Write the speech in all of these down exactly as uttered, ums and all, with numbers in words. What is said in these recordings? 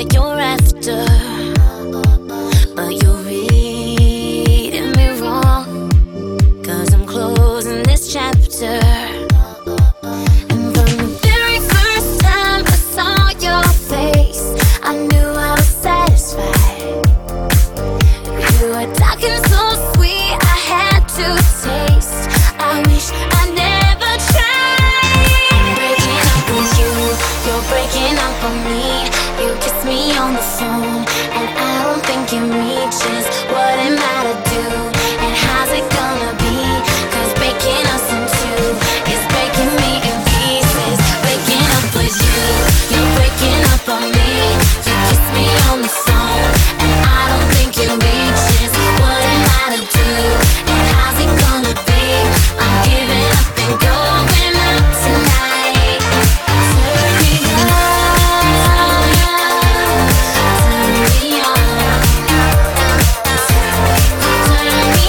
what you're after, but you're reading me wrong, 'cause I'm closing this chapter. And from the very first time I saw your face, I knew I was satisfied. You were talking so sweet, I had to taste. I wish I never tried. Breaking up with you, you're breaking up on me. You kiss me on the phone, and I don't think it reaches. What am I to do, and how's it gonna be? 'Cause breaking us in two is breaking me in pieces. Breaking up with you, you're breaking up on me. You kiss me on the phone, and I don't think it reaches. What am I to do, and how's it gonna be? I'm giving up and going out tonight. Turn me on, turn me on, turn me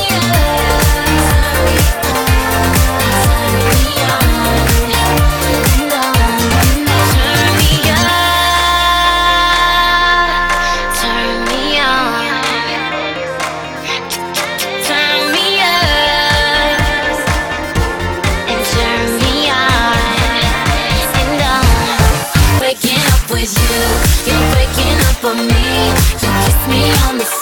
with you, you're breaking up on me. You kiss me on the